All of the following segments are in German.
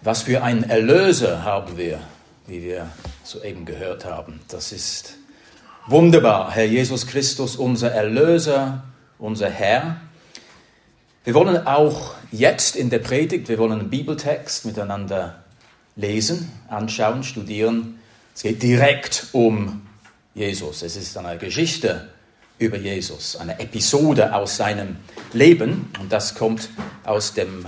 Was für einen Erlöser haben wir, wie wir soeben gehört haben. Das ist wunderbar. Herr Jesus Christus, unser Erlöser, unser Herr. Wir wollen auch jetzt in der Predigt, wir wollen einen Bibeltext miteinander lesen, anschauen, studieren. Es geht direkt um Jesus. Es ist eine Geschichte über Jesus, eine Episode aus seinem Leben. Und das kommt aus dem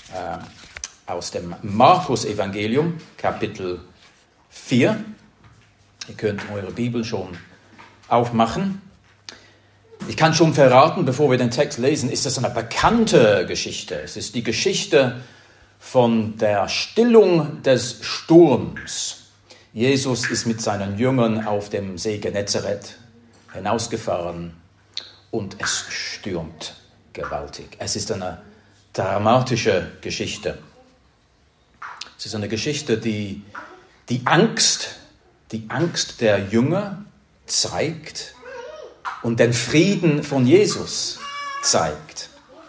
Markus-Evangelium, Kapitel 4. Ihr könnt eure Bibel schon aufmachen. Ich kann schon verraten, bevor wir den Text lesen, ist das eine bekannte Geschichte. Es ist die Geschichte von der Stillung des Sturms. Jesus ist mit seinen Jüngern auf dem See Genezareth hinausgefahren und es stürmt gewaltig. Es ist eine dramatische Geschichte. Es ist eine Geschichte, die Angst der Jünger zeigt und den Frieden von Jesus zeigt.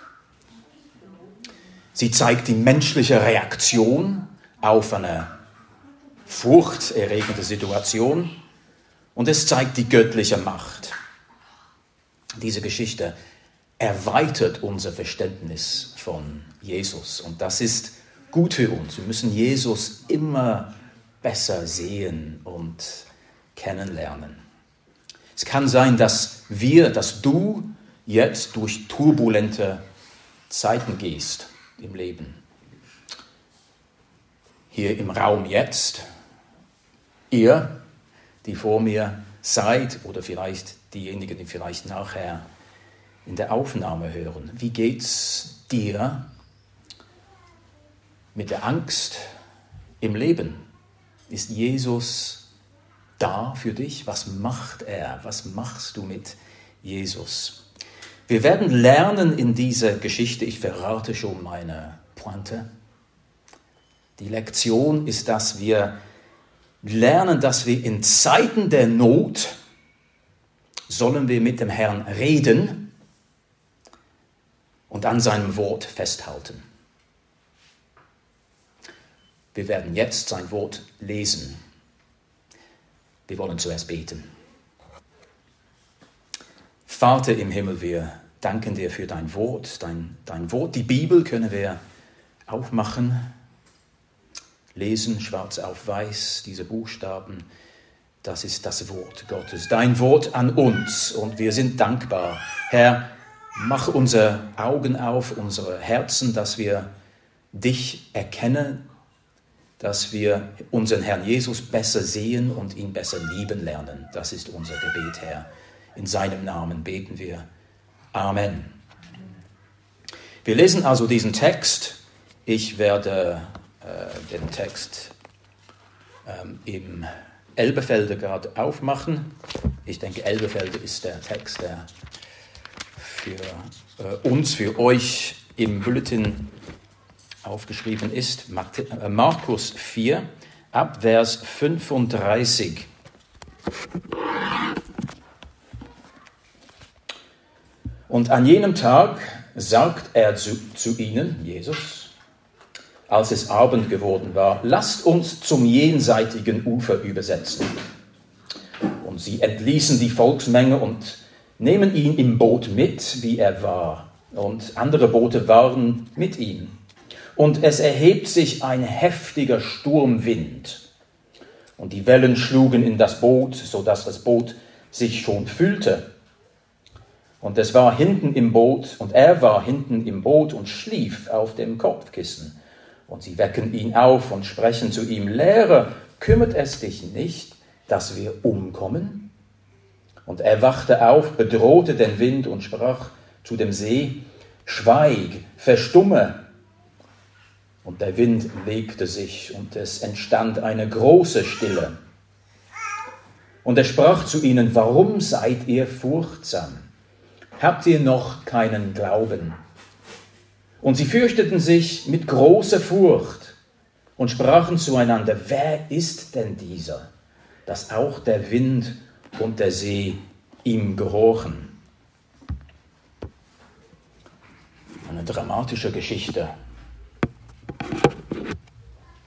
Sie zeigt die menschliche Reaktion auf eine furchterregende Situation und es zeigt die göttliche Macht. Diese Geschichte erweitert unser Verständnis von Jesus und das ist gut für uns. Wir müssen Jesus immer besser sehen und kennenlernen. Es kann sein, dass du jetzt durch turbulente Zeiten gehst im Leben. Hier im Raum jetzt, ihr, die vor mir seid, oder vielleicht diejenigen, die vielleicht nachher in der Aufnahme hören. Wie geht's dir mit der Angst im Leben? Ist Jesus da für dich? Was macht er? Was machst du mit Jesus? Wir werden lernen in dieser Geschichte, ich verrate schon meine Pointe. Die Lektion ist, dass wir lernen, dass wir in Zeiten der Not sollen wir mit dem Herrn reden und an seinem Wort festhalten. Wir werden jetzt sein Wort lesen. Wir wollen zuerst beten. Vater im Himmel, wir danken dir für dein Wort. Dein Wort, die Bibel können wir aufmachen, lesen, schwarz auf weiß, diese Buchstaben. Das ist das Wort Gottes, dein Wort an uns. Und wir sind dankbar. Herr, mach unsere Augen auf, unsere Herzen, dass wir dich erkennen, dass wir unseren Herrn Jesus besser sehen und ihn besser lieben lernen. Das ist unser Gebet, Herr. In seinem Namen beten wir. Amen. Wir lesen also diesen Text. Ich werde den Text im Elberfelder gerade aufmachen. Ich denke, Elberfelder ist der Text, der für uns, für euch im Bulletin aufgeschrieben ist, Markus 4, ab Vers 35. Und an jenem Tag sagt er zu ihnen, Jesus, als es Abend geworden war, lasst uns zum jenseitigen Ufer übersetzen. Und sie entließen die Volksmenge und nehmen ihn im Boot mit, wie er war. Und andere Boote waren mit ihm. Und es erhebt sich ein heftiger Sturmwind. Und die Wellen schlugen in das Boot, sodass das Boot sich schon füllte. Und er war hinten im Boot und schlief auf dem Kopfkissen. Und sie wecken ihn auf und sprechen zu ihm, Lehrer, kümmert es dich nicht, dass wir umkommen? Und er wachte auf, bedrohte den Wind und sprach zu dem See, Schweig, verstumme. Und der Wind legte sich und es entstand eine große Stille. Und er sprach zu ihnen, warum seid ihr furchtsam? Habt ihr noch keinen Glauben? Und sie fürchteten sich mit großer Furcht und sprachen zueinander, wer ist denn dieser, dass auch der Wind und der See ihm gehorchen? Eine dramatische Geschichte.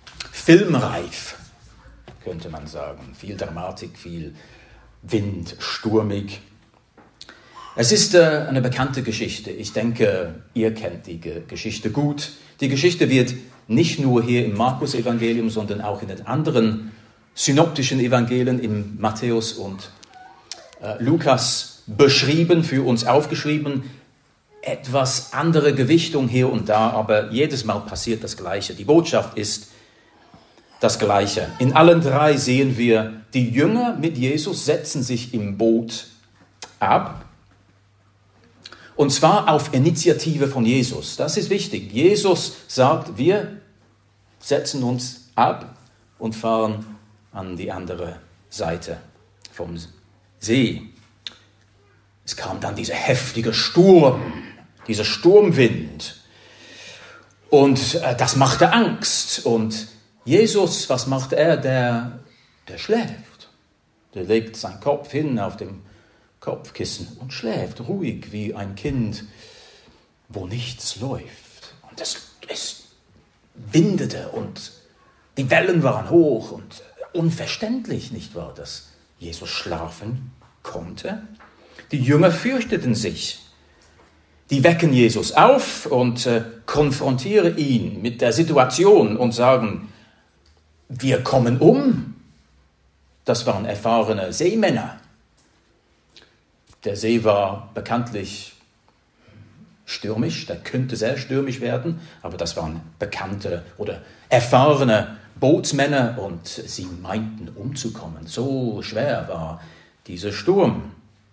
filmreif, könnte man sagen. Viel Dramatik, viel Wind, stürmig. Es ist eine bekannte Geschichte. Ich denke, ihr kennt die Geschichte gut. Die Geschichte wird nicht nur hier im Markus-Evangelium, sondern auch in den anderen synoptischen Evangelien, im Matthäus und Lukas, beschrieben, für uns aufgeschrieben. Etwas andere Gewichtung hier und da, aber jedes Mal passiert das Gleiche. Die Botschaft ist das Gleiche. In allen drei sehen wir, die Jünger mit Jesus setzen sich im Boot ab. Und zwar auf Initiative von Jesus. Das ist wichtig. Jesus sagt, wir setzen uns ab und fahren an die andere Seite vom See. Es kam dann dieser heftige Sturm, dieser Sturmwind. Und das machte Angst. Und Jesus, was macht er? Der schläft. Der legt seinen Kopf hin auf dem Kopfkissen und schläft ruhig wie ein Kind, wo nichts läuft. Und es windete und die Wellen waren hoch und unverständlich, nicht wahr, dass Jesus schlafen konnte. Die Jünger fürchteten sich. Die wecken Jesus auf und konfrontieren ihn mit der Situation und sagen, wir kommen um. Das waren erfahrene Seemänner. Der See war bekanntlich stürmisch, der könnte sehr stürmisch werden, aber das waren bekannte oder erfahrene Bootsmänner und sie meinten umzukommen. So schwer war dieser Sturm.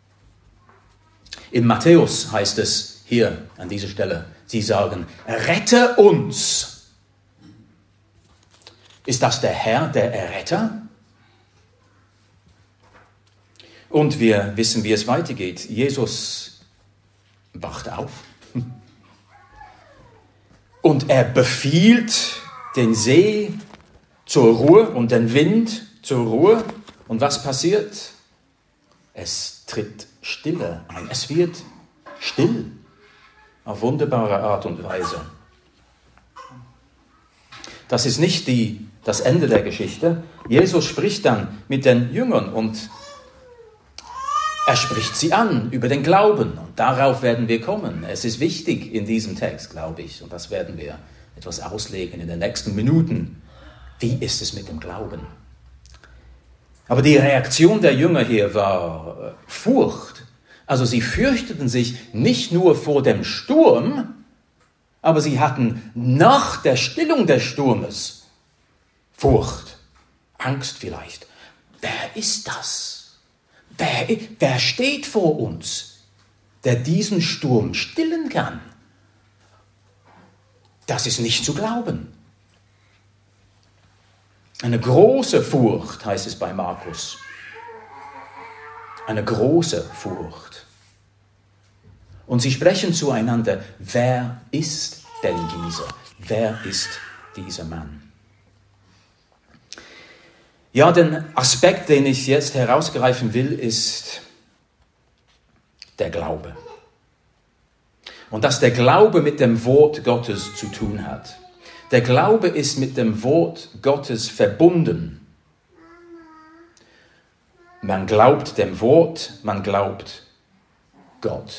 In Matthäus heißt es hier an dieser Stelle, sie sagen, rette uns. Ist das der Herr, der Erretter? Und wir wissen, wie es weitergeht. Jesus wacht auf und er befiehlt den See zur Ruhe und den Wind zur Ruhe. Und was passiert? Es tritt Stille ein. Es wird still auf wunderbare Art und Weise. Das ist nicht das Ende der Geschichte. Jesus spricht dann mit den Jüngern und er spricht sie an über den Glauben und darauf werden wir kommen. Es ist wichtig in diesem Text, glaube ich, und das werden wir etwas auslegen in den nächsten Minuten. Wie ist es mit dem Glauben? Aber die Reaktion der Jünger hier war Furcht. Also sie fürchteten sich nicht nur vor dem Sturm, aber sie hatten nach der Stillung des Sturmes Furcht, Angst vielleicht. Wer ist das? Wer steht vor uns, der diesen Sturm stillen kann? Das ist nicht zu glauben. Eine große Furcht heißt es bei Markus. Eine große Furcht. Und sie sprechen zueinander, wer ist denn dieser? Wer ist dieser Mann? Ja, den Aspekt, den ich jetzt herausgreifen will, ist der Glaube. Und dass der Glaube mit dem Wort Gottes zu tun hat. Der Glaube ist mit dem Wort Gottes verbunden. Man glaubt dem Wort, man glaubt Gott.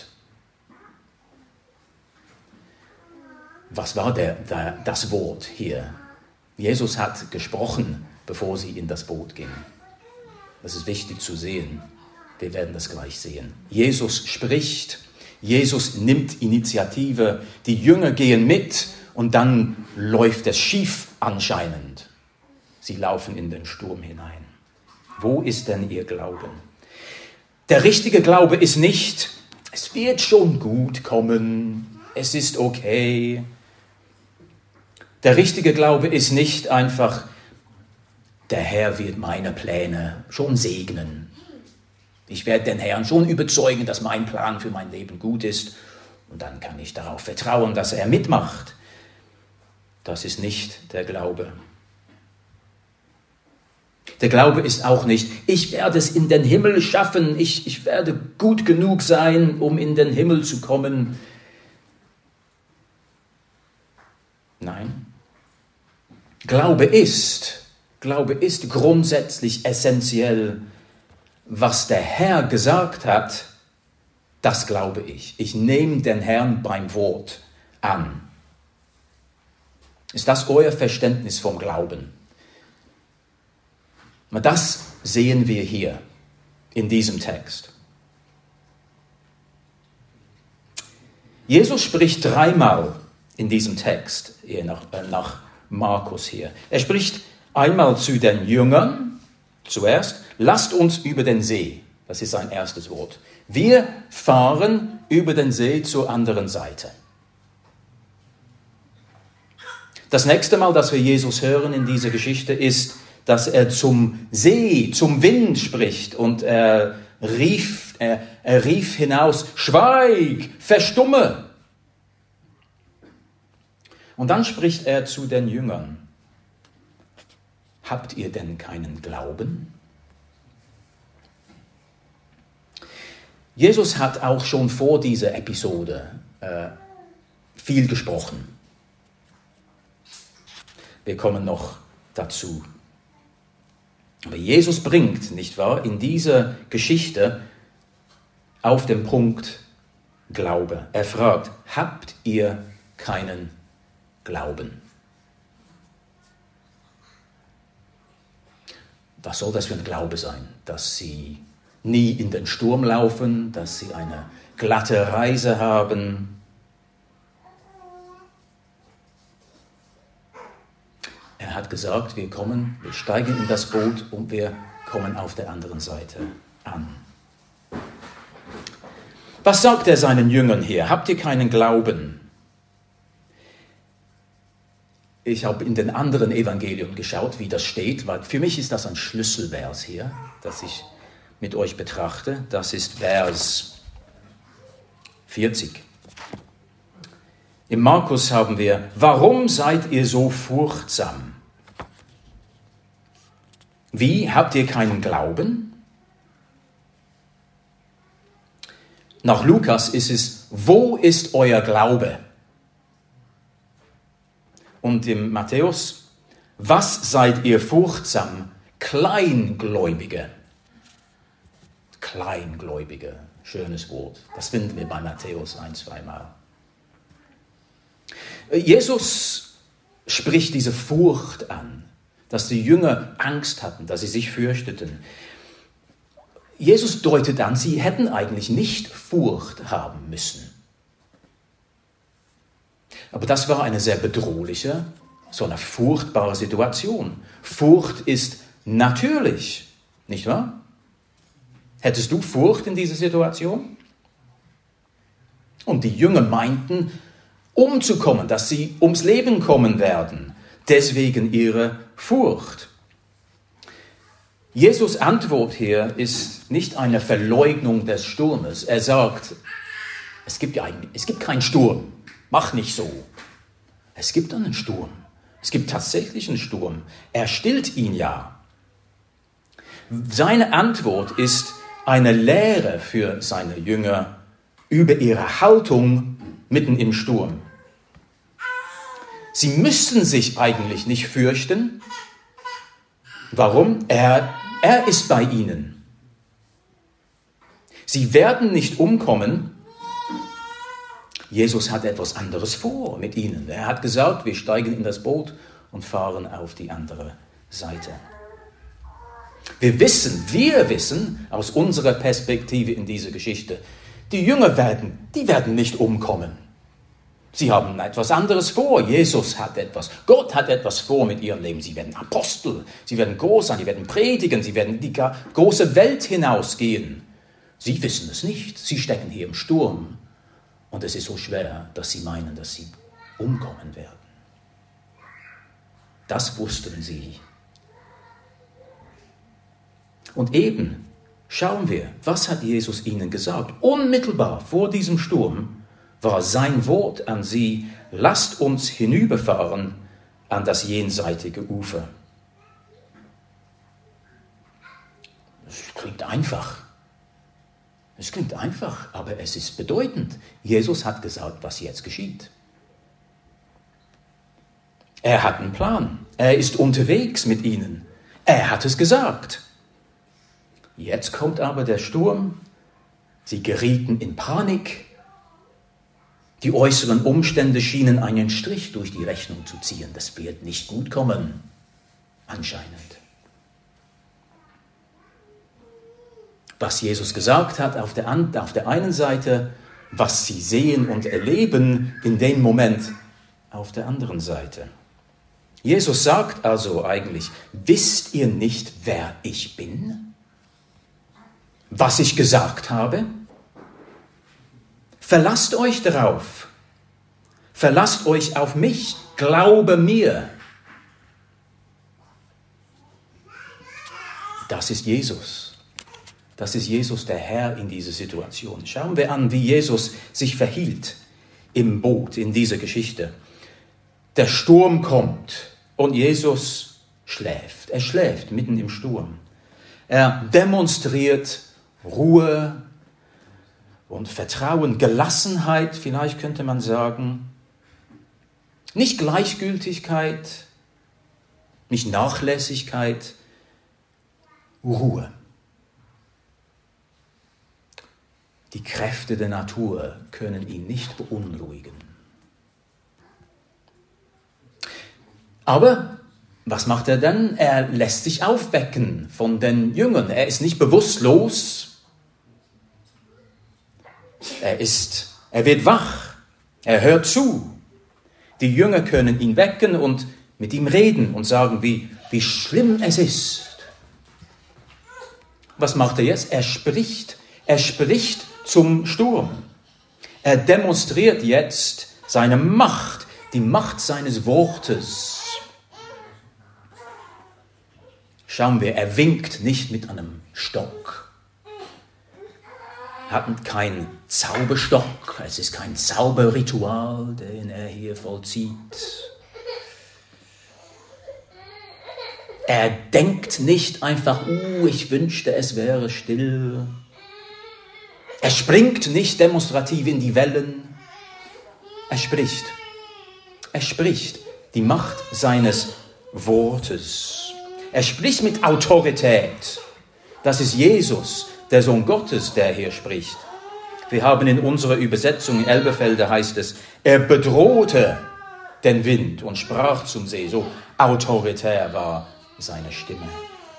Was war das Wort hier? Jesus hat gesprochen, bevor sie in das Boot gingen. Das ist wichtig zu sehen. Wir werden das gleich sehen. Jesus spricht, Jesus nimmt Initiative, die Jünger gehen mit und dann läuft es schief anscheinend. Sie laufen in den Sturm hinein. Wo ist denn ihr Glauben? Der richtige Glaube ist nicht, es wird schon gut kommen, es ist okay. Der richtige Glaube ist nicht einfach, der Herr wird meine Pläne schon segnen. Ich werde den Herrn schon überzeugen, dass mein Plan für mein Leben gut ist. Und dann kann ich darauf vertrauen, dass er mitmacht. Das ist nicht der Glaube. Der Glaube ist auch nicht, ich werde es in den Himmel schaffen, ich werde gut genug sein, um in den Himmel zu kommen. Nein. Glaube ist grundsätzlich essentiell, was der Herr gesagt hat, das glaube ich. Ich nehme den Herrn beim Wort an. Ist das euer Verständnis vom Glauben? Das sehen wir hier in diesem Text. Jesus spricht dreimal in diesem Text, nach Markus hier. Er spricht einmal zu den Jüngern zuerst, lasst uns über den See. Das ist sein erstes Wort. Wir fahren über den See zur anderen Seite. Das nächste Mal, dass wir Jesus hören in dieser Geschichte, ist, dass er zum See, zum Wind spricht und er rief hinaus, schweig, verstumme. Und dann spricht er zu den Jüngern. Habt ihr denn keinen Glauben? Jesus hat auch schon vor dieser Episode viel gesprochen. Wir kommen noch dazu. Aber Jesus bringt, nicht wahr, in dieser Geschichte auf den Punkt Glaube. Er fragt, habt ihr keinen Glauben? Was soll das für ein Glaube sein? Dass sie nie in den Sturm laufen, dass sie eine glatte Reise haben. Er hat gesagt, wir steigen in das Boot und wir kommen auf der anderen Seite an. Was sagt er seinen Jüngern hier? Habt ihr keinen Glauben? Ich habe in den anderen Evangelien geschaut, wie das steht, weil für mich ist das ein Schlüsselvers hier, das ich mit euch betrachte. Das ist Vers 40. Im Markus haben wir, warum seid ihr so furchtsam? Wie, habt ihr keinen Glauben? Nach Lukas ist es, wo ist euer Glaube? Und im Matthäus, was seid ihr furchtsam? Kleingläubige. Kleingläubige, schönes Wort. Das finden wir bei Matthäus 1-2 Mal. Jesus spricht diese Furcht an, dass die Jünger Angst hatten, dass sie sich fürchteten. Jesus deutet an, sie hätten eigentlich nicht Furcht haben müssen. Aber das war eine sehr bedrohliche, so eine furchtbare Situation. Furcht ist natürlich, nicht wahr? Hättest du Furcht in dieser Situation? Und die Jünger meinten, umzukommen, dass sie ums Leben kommen werden. Deswegen ihre Furcht. Jesus' Antwort hier ist nicht eine Verleugnung des Sturmes. Er sagt, es gibt keinen Sturm. Mach nicht so. Es gibt einen Sturm. Es gibt tatsächlich einen Sturm. Er stillt ihn ja. Seine Antwort ist eine Lehre für seine Jünger über ihre Haltung mitten im Sturm. Sie müssen sich eigentlich nicht fürchten. Warum? Er ist bei ihnen. Sie werden nicht umkommen. Jesus hat etwas anderes vor mit ihnen. Er hat gesagt, wir steigen in das Boot und fahren auf die andere Seite. Wir wissen aus unserer Perspektive in dieser Geschichte, die Jünger werden nicht umkommen. Sie haben etwas anderes vor. Jesus hat etwas. Gott hat etwas vor mit ihrem Leben. Sie werden Apostel. Sie werden groß sein. Sie werden predigen. Sie werden in die große Welt hinausgehen. Sie wissen es nicht. Sie stecken hier im Sturm. Und es ist so schwer, dass sie meinen, dass sie umkommen werden. Das wussten sie. Und eben schauen wir, was hat Jesus ihnen gesagt? Unmittelbar vor diesem Sturm war sein Wort an sie, lasst uns hinüberfahren an das jenseitige Ufer. Es klingt einfach. Es klingt einfach, aber es ist bedeutend. Jesus hat gesagt, was jetzt geschieht. Er hat einen Plan. Er ist unterwegs mit ihnen. Er hat es gesagt. Jetzt kommt aber der Sturm. Sie gerieten in Panik. Die äußeren Umstände schienen einen Strich durch die Rechnung zu ziehen. Das wird nicht gut kommen, anscheinend. Was Jesus gesagt hat auf der einen Seite, was sie sehen und erleben in dem Moment auf der anderen Seite. Jesus sagt also eigentlich, wisst ihr nicht, wer ich bin? Was ich gesagt habe? Verlasst euch darauf. Verlasst euch auf mich. Glaube mir. Das ist Jesus. Das ist Jesus, der Herr in dieser Situation. Schauen wir an, wie Jesus sich verhielt im Boot, in dieser Geschichte. Der Sturm kommt und Jesus schläft. Er schläft mitten im Sturm. Er demonstriert Ruhe und Vertrauen, Gelassenheit, vielleicht könnte man sagen. Nicht Gleichgültigkeit, nicht Nachlässigkeit, Ruhe. Die Kräfte der Natur können ihn nicht beunruhigen. Aber was macht er dann? Er lässt sich aufwecken von den Jüngern. Er ist nicht bewusstlos. Er wird wach. Er hört zu. Die Jünger können ihn wecken und mit ihm reden und sagen, wie schlimm es ist. Was macht er jetzt? Er spricht zum Sturm. Er demonstriert jetzt seine Macht, die Macht seines Wortes. Schauen wir, er winkt nicht mit einem Stock. Er hat keinen Zauberstock, es ist kein Zauberritual, den er hier vollzieht. Er denkt nicht einfach, ich wünschte, es wäre still. Er springt nicht demonstrativ in die Wellen. Er spricht. Er spricht die Macht seines Wortes. Er spricht mit Autorität. Das ist Jesus, der Sohn Gottes, der hier spricht. Wir haben in unserer Übersetzung in Elberfelder heißt es, er bedrohte den Wind und sprach zum See. So autoritär war seine Stimme.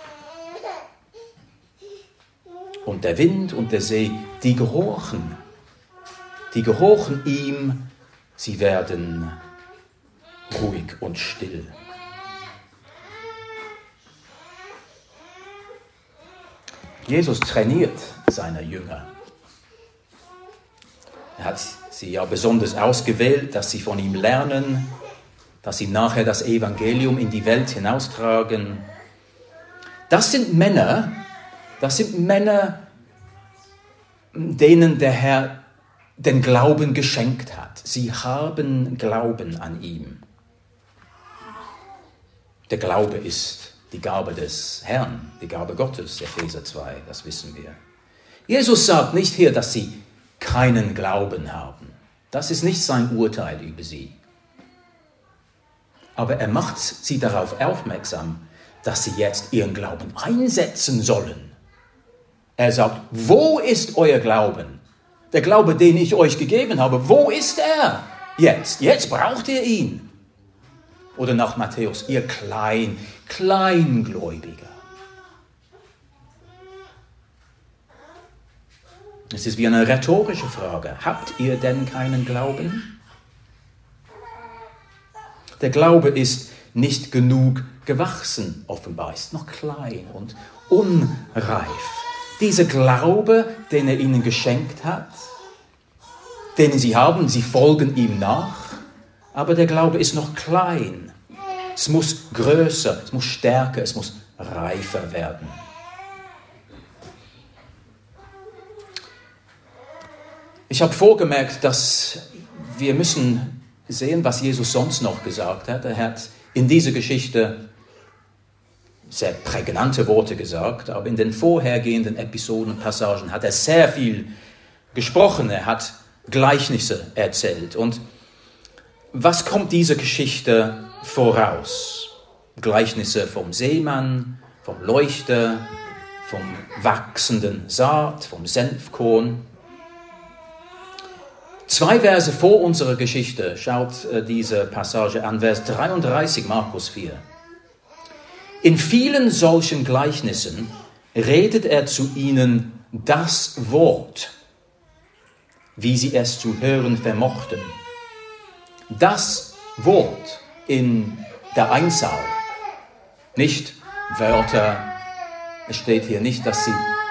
Und der Wind und der See, die gehorchen ihm, sie werden ruhig und still. Jesus trainiert seine Jünger. Er hat sie ja besonders ausgewählt, dass sie von ihm lernen, dass sie nachher das Evangelium in die Welt hinaustragen. Das sind Männer, denen der Herr den Glauben geschenkt hat. Sie haben Glauben an ihm. Der Glaube ist die Gabe des Herrn, die Gabe Gottes, Epheser 2, das wissen wir. Jesus sagt nicht hier, dass sie keinen Glauben haben. Das ist nicht sein Urteil über sie. Aber er macht sie darauf aufmerksam, dass sie jetzt ihren Glauben einsetzen sollen. Er sagt, wo ist euer Glauben? Der Glaube, den ich euch gegeben habe, wo ist er jetzt? Jetzt braucht ihr ihn. Oder nach Matthäus, ihr Kleingläubiger. Es ist wie eine rhetorische Frage. Habt ihr denn keinen Glauben? Der Glaube ist nicht genug gewachsen, offenbar, ist noch klein und unreif. Dieser Glaube, den er ihnen geschenkt hat, den sie haben, sie folgen ihm nach, aber der Glaube ist noch klein. Es muss größer, es muss stärker, es muss reifer werden. Ich habe vorgemerkt, dass wir müssen sehen, was Jesus sonst noch gesagt hat. Er hat in dieser Geschichte sehr prägnante Worte gesagt, aber in den vorhergehenden Episoden und Passagen hat er sehr viel gesprochen. Er hat Gleichnisse erzählt. Und was kommt dieser Geschichte voraus. Gleichnisse vom Seemann, vom Leuchter, vom wachsenden Saat, vom Senfkorn. 2 Verse vor unserer Geschichte, schaut diese Passage an, Vers 33, Markus 4. In vielen solchen Gleichnissen redet er zu ihnen das Wort, wie sie es zu hören vermochten. Das Wort in der Einzahl, nicht Wörter. Es steht hier nicht, dass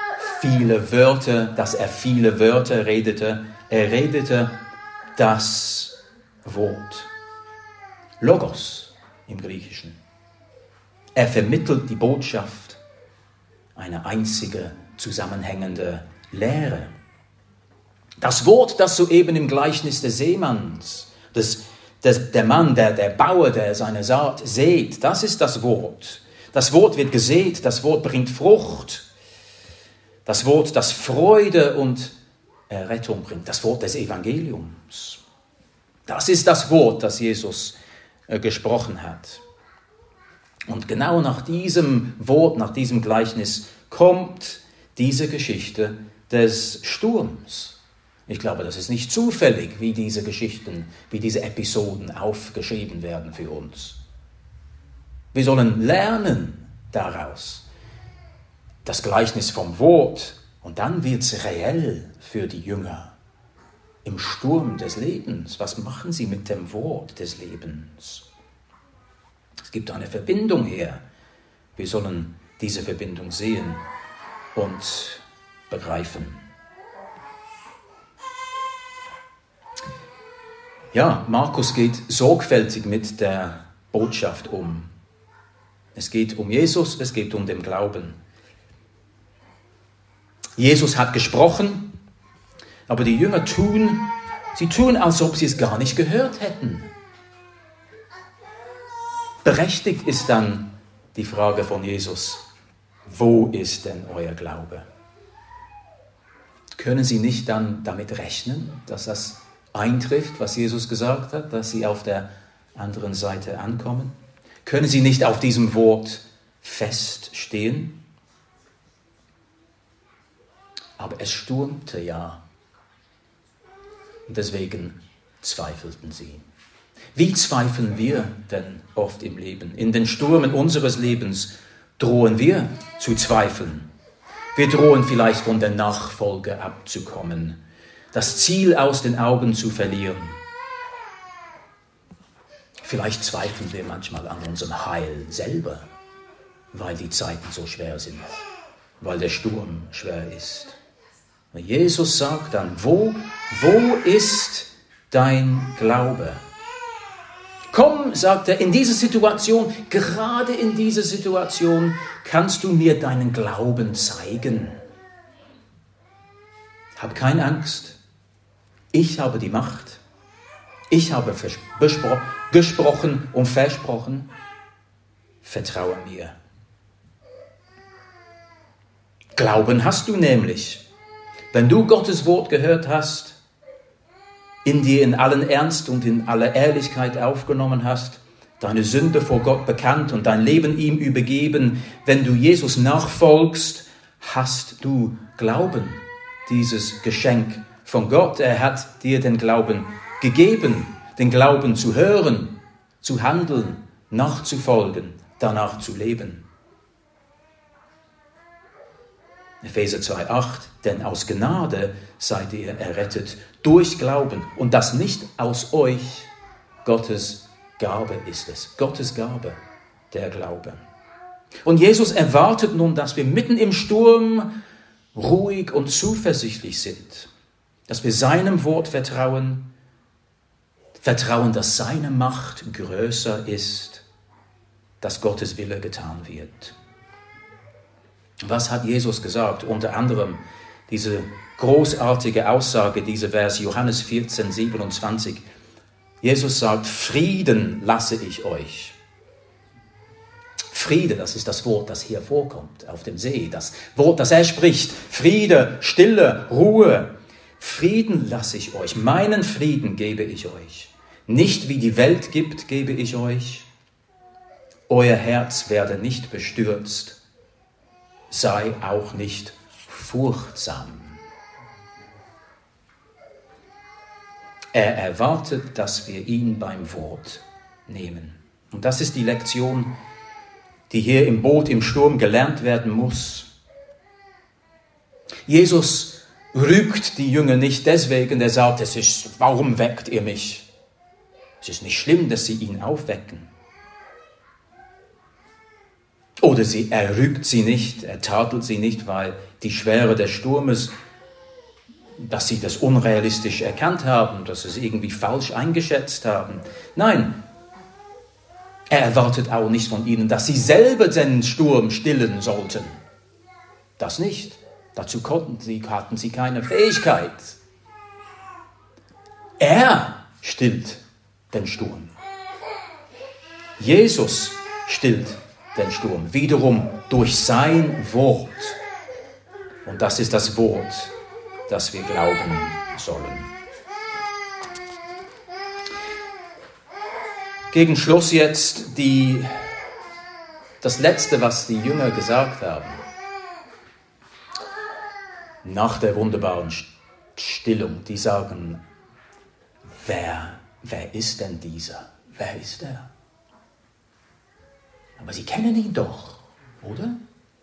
er viele Wörter redete. Er redete das Wort. Logos im Griechischen. Er vermittelt die Botschaft, eine einzige zusammenhängende Lehre. Das Wort, das soeben im Gleichnis des Seemanns, der Mann, der Bauer, der seine Saat sät, das ist das Wort. Das Wort wird gesät, das Wort bringt Frucht. Das Wort, das Freude und Errettung bringt, das Wort des Evangeliums. Das ist das Wort, das Jesus gesprochen hat. Und genau nach diesem Wort, nach diesem Gleichnis kommt diese Geschichte des Sturms. Ich glaube, das ist nicht zufällig, wie diese Geschichten, wie diese Episoden aufgeschrieben werden für uns. Wir sollen lernen daraus. Das Gleichnis vom Wort, und dann wird es reell für die Jünger. Im Sturm des Lebens, was machen sie mit dem Wort des Lebens? Es gibt eine Verbindung her. Wir sollen diese Verbindung sehen und begreifen. Ja, Markus geht sorgfältig mit der Botschaft um. Es geht um Jesus, es geht um den Glauben. Jesus hat gesprochen, aber die Jünger tun, als ob sie es gar nicht gehört hätten. Berechtigt ist dann die Frage von Jesus, wo ist denn euer Glaube? Können sie nicht dann damit rechnen, dass das eintrifft, was Jesus gesagt hat, dass sie auf der anderen Seite ankommen? Können sie nicht auf diesem Wort feststehen? Aber es stürmte ja. Und deswegen zweifelten sie. Wie zweifeln wir denn oft im Leben? In den Stürmen unseres Lebens drohen wir zu zweifeln. Wir drohen vielleicht von der Nachfolge abzukommen, das Ziel aus den Augen zu verlieren. Vielleicht zweifeln wir manchmal an unserem Heil selber, weil die Zeiten so schwer sind, weil der Sturm schwer ist. Jesus sagt dann, wo ist dein Glaube? Komm, sagt er, in diese Situation, gerade in dieser Situation, kannst du mir deinen Glauben zeigen. Hab keine Angst. Ich habe die Macht. Ich habe gesprochen und versprochen. Vertraue mir. Glauben hast du nämlich. Wenn du Gottes Wort gehört hast, in dir in allen Ernst und in aller Ehrlichkeit aufgenommen hast, deine Sünde vor Gott bekannt und dein Leben ihm übergeben, wenn du Jesus nachfolgst, hast du Glauben, dieses Geschenk von Gott. Er hat dir den Glauben gegeben, den Glauben zu hören, zu handeln, nachzufolgen, danach zu leben. Epheser 2,8, denn aus Gnade seid ihr errettet durch Glauben und das nicht aus euch, Gottes Gabe ist es. Gottes Gabe, der Glaube. Und Jesus erwartet nun, dass wir mitten im Sturm ruhig und zuversichtlich sind, dass wir seinem Wort vertrauen, dass seine Macht größer ist, dass Gottes Wille getan wird. Was hat Jesus gesagt? Unter anderem diese großartige Aussage, diese Vers Johannes 14, 27. Jesus sagt, Frieden lasse ich euch. Friede, das ist das Wort, das hier vorkommt auf dem See. Das Wort, das er spricht. Friede, Stille, Ruhe. Frieden lasse ich euch. Meinen Frieden gebe ich euch. Nicht wie die Welt gibt, gebe ich euch. euer Herz werde nicht bestürzt, sei auch nicht furchtsam. Er erwartet, dass wir ihn beim Wort nehmen. Und das ist die Lektion, die hier im Boot im Sturm gelernt werden muss. Jesus rügt die Jünger nicht deswegen, er sagt, warum weckt ihr mich? Es ist nicht schlimm, dass sie ihn aufwecken. Oder er rügt sie nicht, er tadelt sie nicht, weil die Schwere des Sturmes, dass sie das unrealistisch erkannt haben, dass sie es irgendwie falsch eingeschätzt haben. Nein, er erwartet auch nicht von ihnen, dass sie selber den Sturm stillen sollten. Das nicht. Dazu hatten sie keine Fähigkeit. Er stillt den Sturm. Jesus stillt den Sturm. Wiederum durch sein Wort. Und das ist das Wort, das wir glauben sollen. Gegen Schluss jetzt das Letzte, was die Jünger gesagt haben. Nach der wunderbaren Stillung, die sagen, wer ist denn dieser? Wer ist er? Aber sie kennen ihn doch, oder?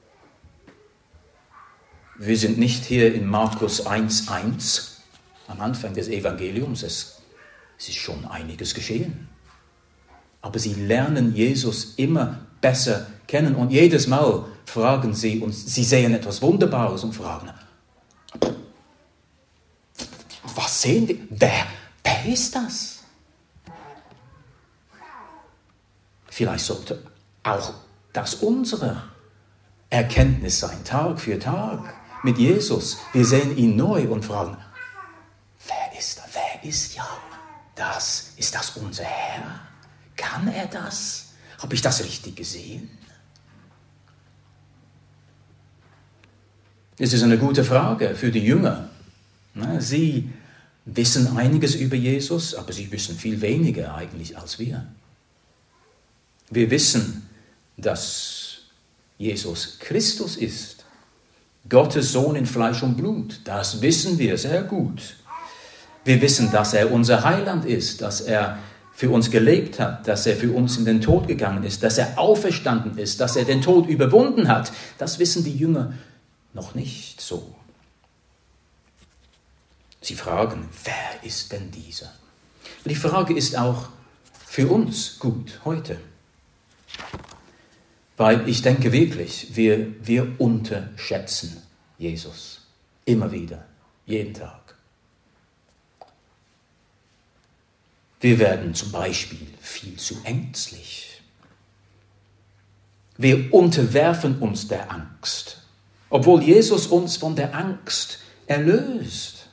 Wir sind nicht hier in Markus 1,1 am Anfang des Evangeliums. Es ist schon einiges geschehen. Aber sie lernen Jesus immer besser kennen und jedes Mal fragen sie uns, sie sehen etwas Wunderbares und fragen, was sehen wir? Wer ist das? Vielleicht sollte auch das unsere Erkenntnis sein, Tag für Tag mit Jesus. Wir sehen ihn neu und fragen, wer ist er? Wer ist das? Ist das unser Herr? Kann er das? Habe ich das richtig gesehen? Es ist eine gute Frage für die Jünger. Sie wissen einiges über Jesus, aber sie wissen viel weniger eigentlich als wir. Wir wissen, dass Jesus Christus ist, Gottes Sohn in Fleisch und Blut. Das wissen wir sehr gut. Wir wissen, dass er unser Heiland ist, dass er für uns gelebt hat, dass er für uns in den Tod gegangen ist, dass er auferstanden ist, dass er den Tod überwunden hat. Das wissen die Jünger noch nicht so. Sie fragen, wer ist denn dieser? Die Frage ist auch für uns gut heute. Weil ich denke wirklich, wir unterschätzen Jesus. Immer wieder, jeden Tag. Wir werden zum Beispiel viel zu ängstlich. Wir unterwerfen uns der Angst, obwohl Jesus uns von der Angst erlöst.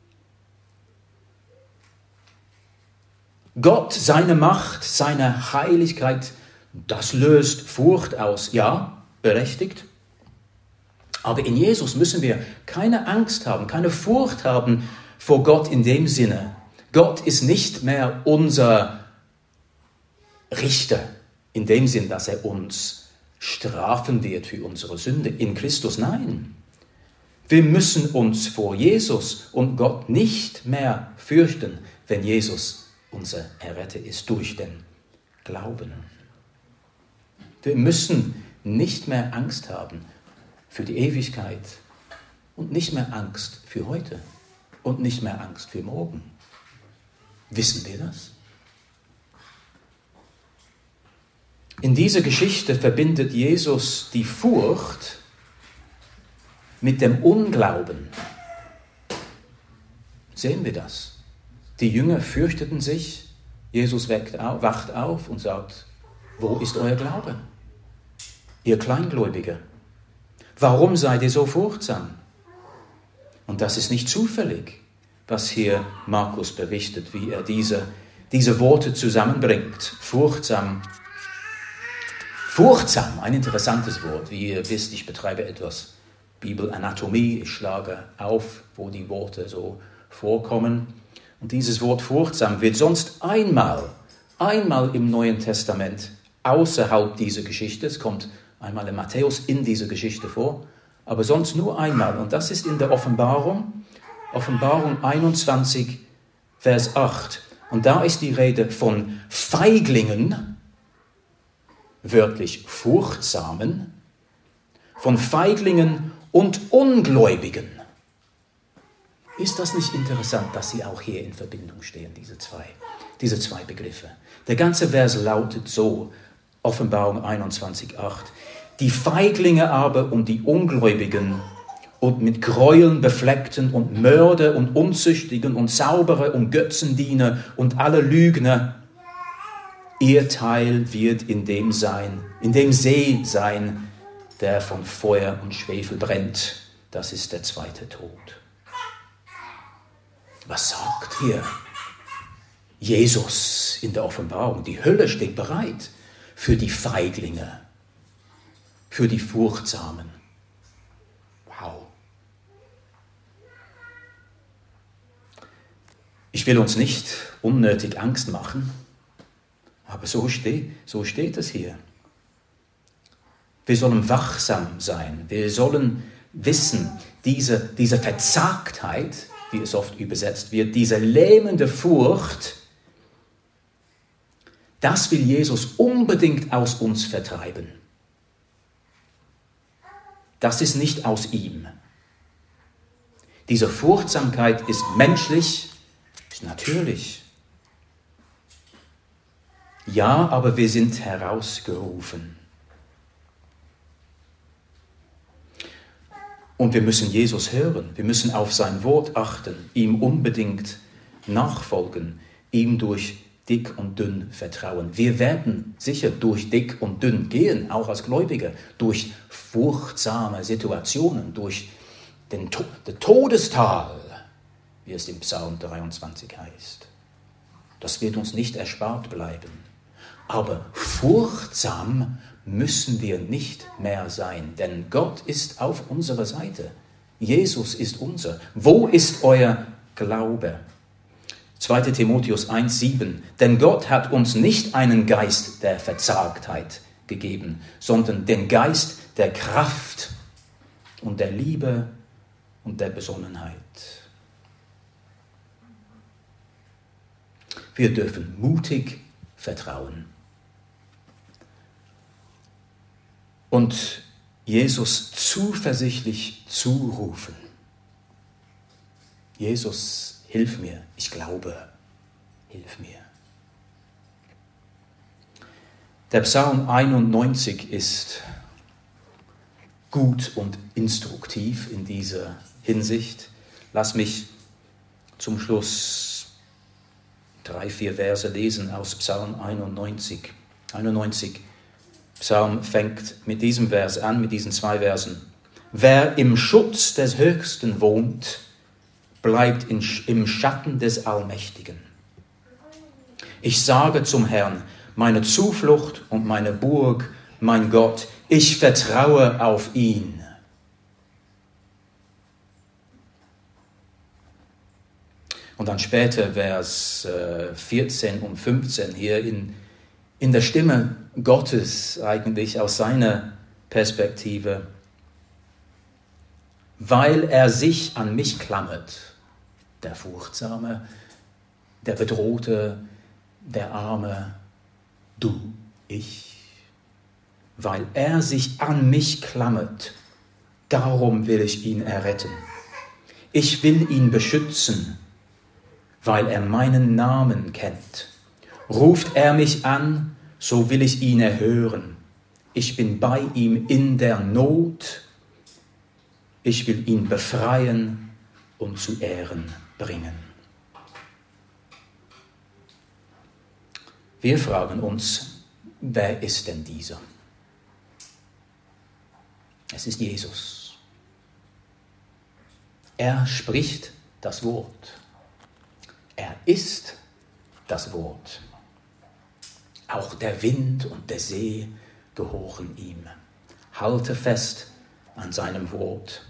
Gott, seine Macht, seine Heiligkeit, das löst Furcht aus. Ja, berechtigt. Aber in Jesus müssen wir keine Angst haben, keine Furcht haben vor Gott in dem Sinne. Gott ist nicht mehr unser Richter in dem Sinn, dass er uns strafen wird für unsere Sünde in Christus. Nein, wir müssen uns vor Jesus und Gott nicht mehr fürchten, wenn Jesus unser Erretter ist durch den Glauben. Wir müssen nicht mehr Angst haben für die Ewigkeit und nicht mehr Angst für heute und nicht mehr Angst für morgen. Wissen wir das? In dieser Geschichte verbindet Jesus die Furcht mit dem Unglauben. Sehen wir das? Die Jünger fürchteten sich, Jesus wacht auf und sagt, wo ist euer Glaube? Ihr Kleingläubiger, warum seid ihr so furchtsam? Und das ist nicht zufällig, was hier Markus berichtet, wie er diese Worte zusammenbringt. Furchtsam. Furchtsam, ein interessantes Wort. Wie ihr wisst, ich betreibe etwas Bibelanatomie. Ich schlage auf, wo die Worte so vorkommen. Und dieses Wort furchtsam wird sonst einmal im Neuen Testament außerhalb dieser Geschichte. Es kommt einmal in Matthäus in dieser Geschichte vor, aber sonst nur einmal. Und das ist in der Offenbarung 21, Vers 8. Und da ist die Rede von Feiglingen, wörtlich Furchtsamen, von Feiglingen und Ungläubigen. Ist das nicht interessant, dass sie auch hier in Verbindung stehen, diese zwei Begriffe? Der ganze Vers lautet so, Offenbarung 21,8. Die Feiglinge aber und die Ungläubigen und mit Gräueln befleckten und Mörder und Unzüchtigen und Zauberer und Götzendiener und alle Lügner, ihr Teil wird in dem See sein, der von Feuer und Schwefel brennt. Das ist der zweite Tod. Was sagt hier Jesus in der Offenbarung? Die Hölle steht bereit für die Feiglinge, für die Furchtsamen. Wow. Ich will uns nicht unnötig Angst machen, aber so steht es hier. Wir sollen wachsam sein. Wir sollen wissen, diese Verzagtheit, wie es oft übersetzt wird, diese lähmende Furcht, das will Jesus unbedingt aus uns vertreiben. Das ist nicht aus ihm. Diese Furchtsamkeit ist menschlich, ist natürlich. Ja, aber wir sind herausgerufen. Und wir müssen Jesus hören, wir müssen auf sein Wort achten, ihm unbedingt nachfolgen, ihm durch dick und dünn vertrauen. Wir werden sicher durch dick und dünn gehen, auch als Gläubige, durch furchtsame Situationen, durch das Todestal, wie es im Psalm 23 heißt. Das wird uns nicht erspart bleiben. Aber furchtsam müssen wir nicht mehr sein, denn Gott ist auf unserer Seite. Jesus ist unser. Wo ist euer Glaube? 2. Timotheus 1,7. Denn Gott hat uns nicht einen Geist der Verzagtheit gegeben, sondern den Geist der Kraft und der Liebe und der Besonnenheit. Wir dürfen mutig vertrauen. Und Jesus zuversichtlich zurufen. Jesus, hilf mir, ich glaube, hilf mir. Der Psalm 91 ist gut und instruktiv in dieser Hinsicht. Lass mich zum Schluss 3-4 Verse lesen aus Psalm 91. Psalm fängt mit diesem Vers an, mit diesen 2 Versen. Wer im Schutz des Höchsten wohnt, bleibt im Schatten des Allmächtigen. Ich sage zum Herrn, meine Zuflucht und meine Burg, mein Gott, ich vertraue auf ihn. Und dann später Vers 14 und 15 hier in der Stimme Gottes eigentlich aus seiner Perspektive, weil er sich an mich klammert, der Furchtsame, der Bedrohte, der Arme, du, ich, weil er sich an mich klammert, darum will ich ihn erretten. Ich will ihn beschützen, weil er meinen Namen kennt. Ruft er mich an, so will ich ihn erhören. Ich bin bei ihm in der Not. Ich will ihn befreien und zu Ehren bringen. Wir fragen uns, wer ist denn dieser? Es ist Jesus. Er spricht das Wort. Er ist das Wort. Auch der Wind und der See gehören ihm. Halte fest an seinem Wort.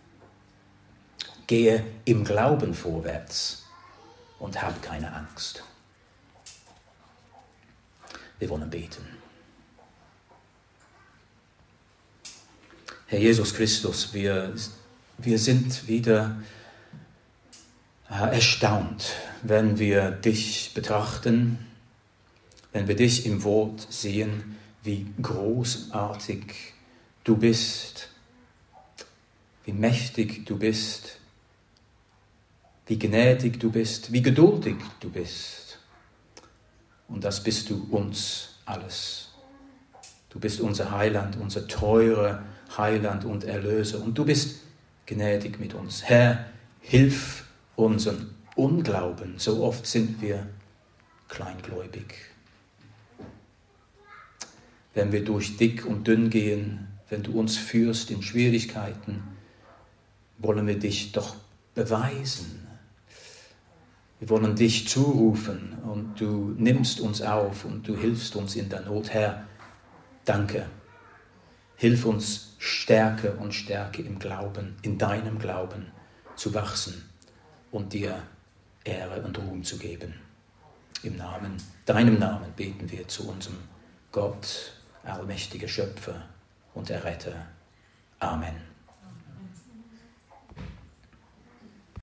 Gehe im Glauben vorwärts und hab keine Angst. Wir wollen beten. Herr Jesus Christus, wir sind wieder erstaunt, wenn wir dich betrachten, wenn wir dich im Wort sehen, wie großartig du bist, wie mächtig du bist, wie gnädig du bist, wie geduldig du bist. Und das bist du uns alles. Du bist unser Heiland, unser teurer Heiland und Erlöser. Und du bist gnädig mit uns. Herr, hilf unseren Unglauben. So oft sind wir kleingläubig. Wenn wir durch dick und dünn gehen, wenn du uns führst in Schwierigkeiten, wollen wir dich doch beweisen. Wir wollen dich zurufen und du nimmst uns auf und du hilfst uns in der Not. Herr, danke. Hilf uns Stärke und Stärke im Glauben, in deinem Glauben zu wachsen und dir Ehre und Ruhm zu geben. Im Namen, deinem Namen beten wir zu unserem Gott, allmächtiger Schöpfer und Erretter. Amen.